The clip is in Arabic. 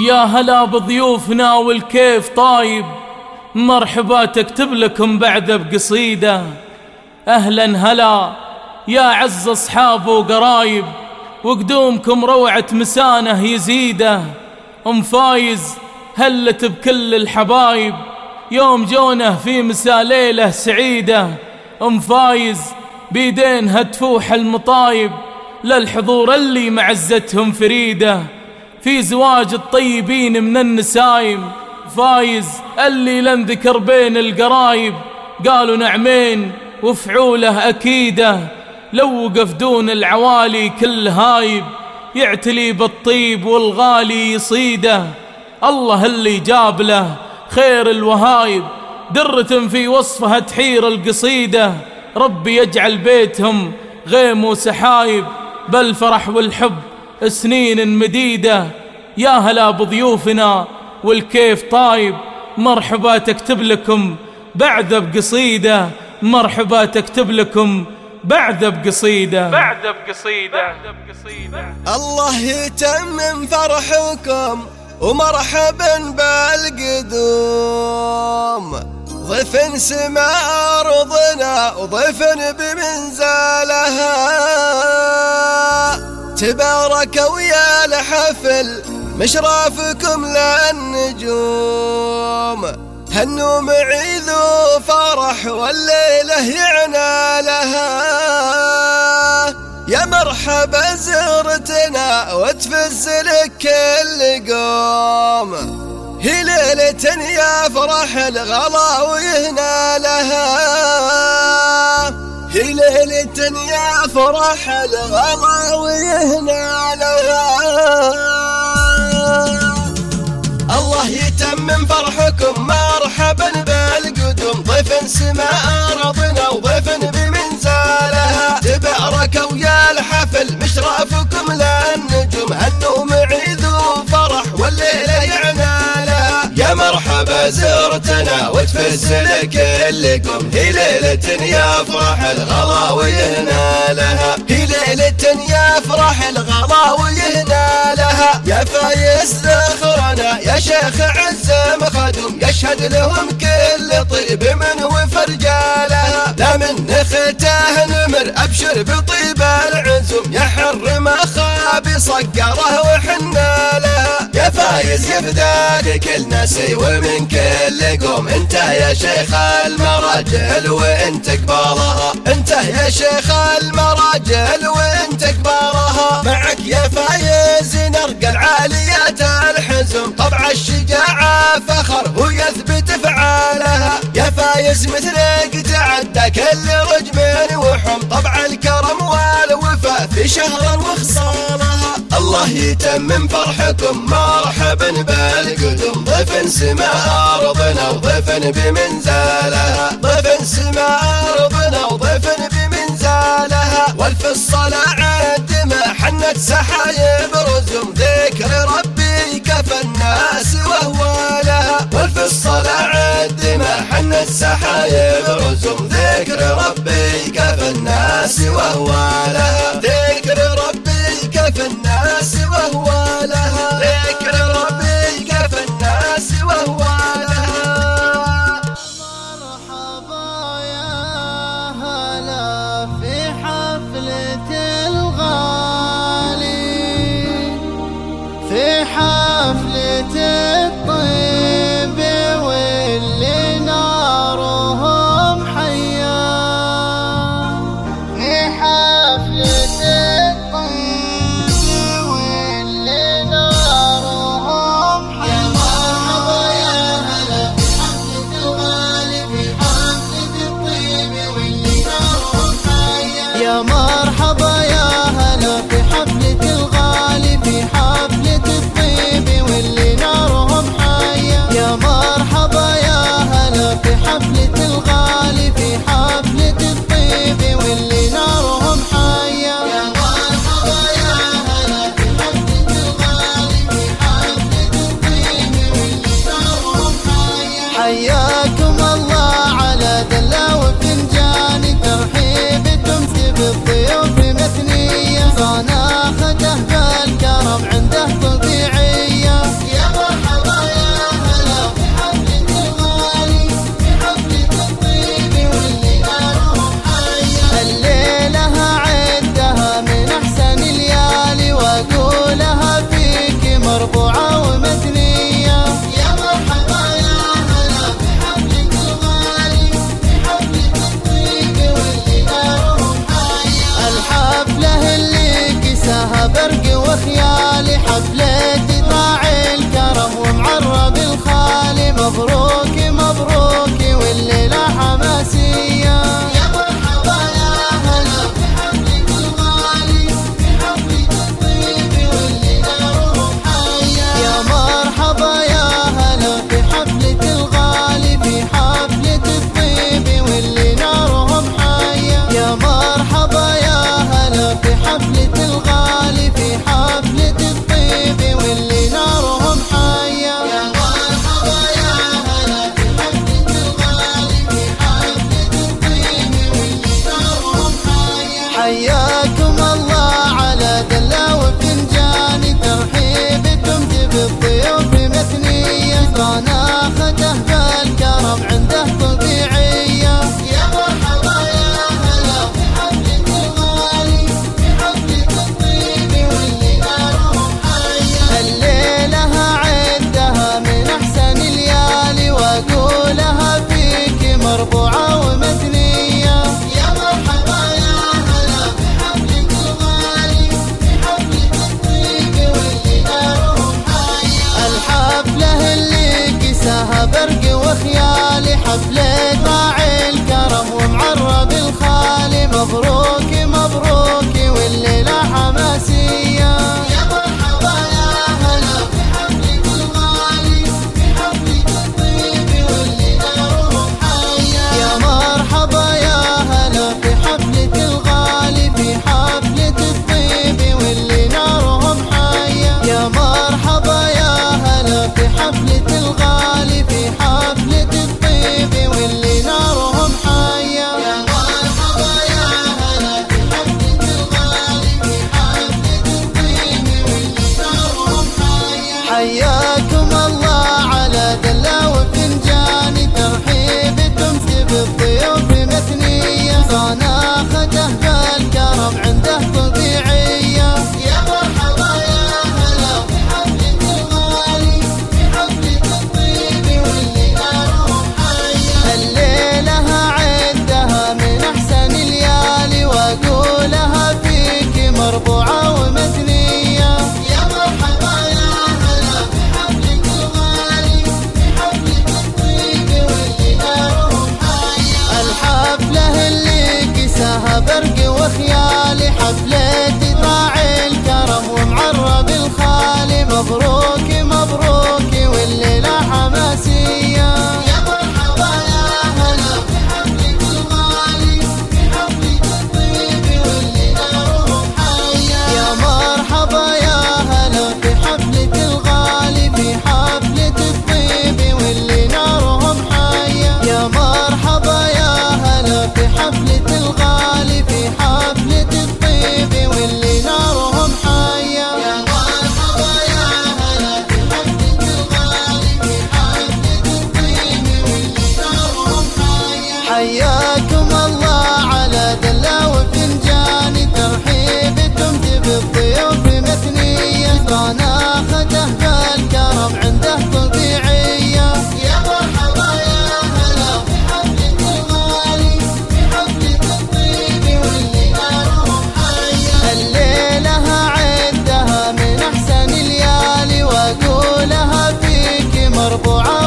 يا هلا بضيوفنا والكيف طايب، مرحبا تكتب لكم بعد بقصيدة. أهلا هلا يا عز أصحاب وقرايب، وقدومكم روعة مسانه يزيده. أم فايز هلت بكل الحبايب، يوم جونه في مسا ليلة سعيدة. أم فايز بيدينها تفوح المطايب، للحضور اللي معزتهم فريدة. في زواج الطيبين من النسايم، فايز اللي لن ذكر بين القرايب، قالوا نعمين وفعوله أكيدة. لو وقف دون العوالي كل هايب، يعتلي بالطيب والغالي يصيده. الله اللي جاب له خير الوهايب، درة في وصفها تحير القصيدة. ربي يجعل بيتهم غيم وسحايب، بالفرح والحب سنين مديدة. يا هلا بضيوفنا والكيف طايب، مرحبا تكتب لكم بعد بقصيدة. مرحبا تكتب لكم بعد بقصيدة. الله يتمم فرحكم ومرحبا بالقدوم، ضيف سماء أرضنا وضيف بمنزلها. تبارك ويا الحفل مشرافكم للنجوم، هنوا معيذ وفرح والليلة يعنى لها. يا مرحبا زرتنا وتفز لك كل قوم، هي ليلة يفرح الغلا ويهنى لها. هي ليلة يفرح الغلا ويهنى لها. الله يتمم فرحكم مرحبا بالقدوم، ضيف سماء أرضنا وضيف بمنزلها. تبارك ويا الحفل مشرافكم للنجوم، هنوا معيذ وفرح والليلة يعنى لها. يا مرحبا زرتنا وتفز لكلكم، هي ليلة يفرح الغلا ويهنى لها. هي ليلة يفرح الغلا ويهنى لها. يا فايز ذخرنا يا شيخ عز مخدوم، يشهد لهم كل طيب من وفر جالها. لا من نخته نمر أبشر بطيب العزوم، يا حر ما خاب صقره وحنا لها. يا فايز يفداك كل نسي ومن كل قوم، انت يا شيخ المراجل وانت قبالها. انت يا شيخ المراجل وانت قبالها. معك يا فايز نرقى العاليات الحزم، طبع الشجاعة فخر ويثبت فعالها. يا فايز مثلك تعدى كل رجم وحم، طبع الكرم والوفاء في شهر وخصالها. الله يتمم فرحكم مرحبا بالقدوم، ضيف سماء أرضنا وضيف بمنزلها. ضيف سماء أرضنا وضيف بمنزلها. والف الصلاة عد ما حنت سحايب رزم، ذكر ربي كفى الناس وهو لها. والف الصلاة عد ما حنت سحايب رزم، ذكر ربي كفى الناس وهو لها. ذكر ربي كفى الناس وهو لها. ذكر ربي كفى الناس وهو لها. مرحبا يا هلا في حفلة الغالي، في حفلة الطيب واللي نارهم حيا. في حفلة الطيب واللي نارهم حيا. مرحبا يا هلا في حفلة الغالي، في حفلة الطيب واللي نارهم حيا. يا مرحبا يا هلا في حفلة الغالي، في حفلة الطيب واللي نارهم حيا. يا مرحبا يا هلا في حفلة الغالي، في حفلة الطيب واللي نارهم حيا. يا مرحبا يا هلا في حفلة الغالي، في حفلة الطيب واللي نارهم حيا. حياكم الله على دلا وفنجان، ترحيب تمسي بالضيوف مثنية. صناخته بالكرم عنده طبيعية. يا وخيالي، حفلة راعي الكرم ومعرب الخالي. مبروك مبروك والليلة حماسية، يا مرحبا يا هلا في حفلة الغالي، في حفلة الطيب واللي نارهم حية. يا مرحبا يا هلا في حفلة الغالي، في حفلة الطيب واللي نارهم حية. يا مرحبا يا هلا في حفلة الغالي، في حفلة الطيب واللي نارهم حية. يا مرحبا يا هلا في حفلة الغالي، في حفلة الطيب واللي نارهم حية. حياكم الله على دلة وفنجاني، ترحيبكم بالضيوف مثنية. صناخته بالكرم عنده طبيعية، يا مرحبا يا هلا في حفلة الغالي، في حفلة الطيب واللي نارهم حية. الليلة أعدها من أحسن الليالي، وأقولها فيك مربوعة ومثنية. يا مرحبا يا هلا في حفلة الغالي، في حفلة الطيب واللي نارهم حية. الحفلة اللي كساها برق وخيالي، حفلة راعي الكرم ومعرب الخالي. مبروك مبروك والليلة حماسية، يا مرحبا يا هلا في حفلة الغالي، في حفلة الطيب واللي نارهم حية. يا مرحبا يا هلا في حفلة الغالي، في حفلة الطيب واللي نارهم حية. يا مرحبا يا هلا في حفلة الغالي، في حفلة الطيب واللي نارهم حية. يا مرحبا يا هلا في حفلة الغالي، في حفلة الطيب واللي نارهم حية. حياكم الله على دلة وفنجاني، ترحيبكم بالضيوف مثنية. صناخته بالكرم عنده طبيعية، يا مرحبا يا هلا في حفلة الغالي، في حفلة الطيب واللي نارهم حية. الليلة أعدها من أحسن الليالي، وأقولها فيك مربوعة